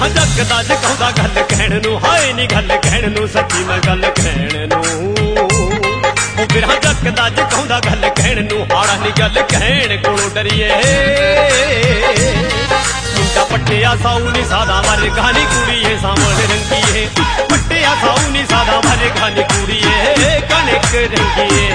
बिरहा जगदा जगाउंदा गल कहण नूं, हाय नी गल कहण नूं, सच्ची मैं गल कहण नूं। ओ बिरहा जगदा जगाउंदा गल कहण नूं, हाड़ा नी गल कहण कोलों डरिए। मुंडा पट्टिया साऊ नी सादा मारे गानी कुड़िए सावण रंगीए। पट्टिया साऊ नी सादा मारे गानी कुड़िए कणक रंगीए।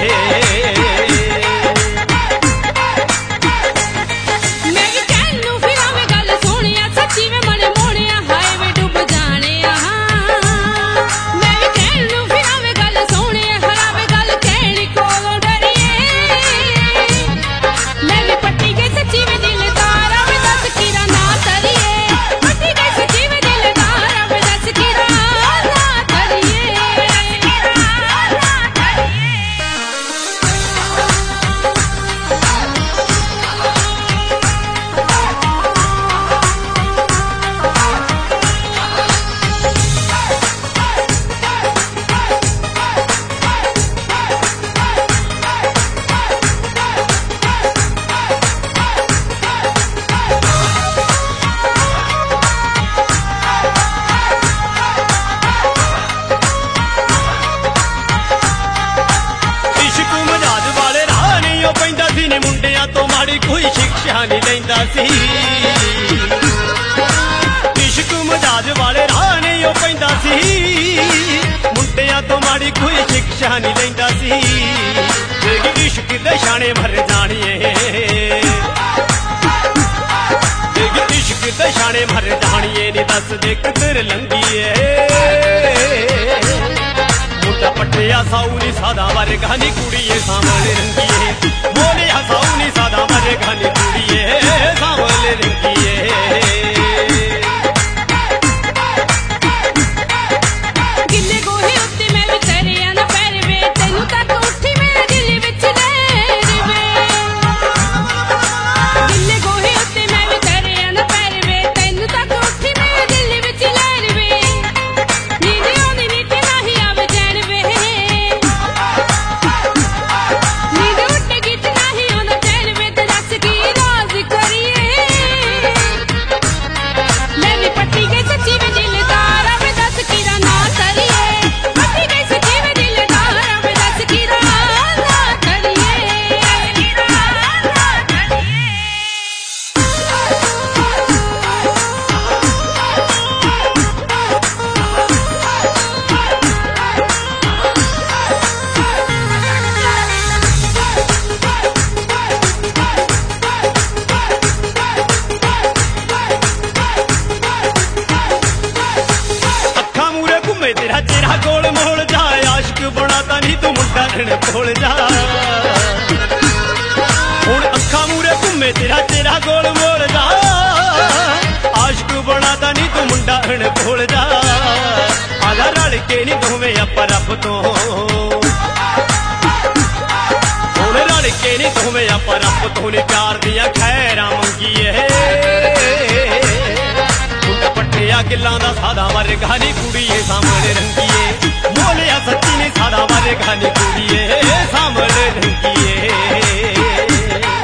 कोई शिक्षा नहीं लैंदा सी, इश्क मजाज वाले राह नहीं ओ पैंदा सी। मुंडियां तो माड़ी कोई शिक्षा नहीं लैंदा सी। इश्क दे शाने मर जानिए, इश्क दे शाने मर जानिए। नी दस दे किधर लंघीए। मुंडा पट्टिया साऊ नी सादा वारे गानी कुड़िए सावण रंगीए। बोलिया साऊ नी सादा वारे गानी कुड़िए सावण रंगीए। गिले गोहे उत्ते मैं भी तरिया ना पैर वे, तैनू तक उठी मेरे दिल विच लहर वे। गिले गोहे उत्ते मैं भी तरिया ना पैर वे, तैनू तक उठी मेरे दिल विच लहर वे। नींद आउंदी नी ते नाही आवे चैन वे, नींद उठेगी ते नाही आउंदा चैन वे। ते दस की राज करिए, मैं भी पट्टी गई सच्ची वे दिलदार आवे। दस की दा ना करिए, पट्टी गई सच्ची वे दिलदार आवे। दस की दा ना करिए, दस की दा ना करिए। अखा मूरे घूमे तेरा चेहरा गोल मोल जा। आशिक बनाता नहीं तू मुंडा रण कोल जा। हुण अखा मूरे घूमे तेरा चेहरा गोल मोल जा। आशिक बनाता नहीं तू मुंडा रण कोल जा। आजा रल के नहीं दोवें आपां रब तो, हुण रल के नहीं दोवें आपां रब तो। नी प्यार दियां खैरां मंगीए। पट्टिया गिल्लां दा सादा वारे गानी कुड़िए सावण रंगीए। बोलिया सच्ची नी सादा वारे गानी कुड़िए सावण रंगीए।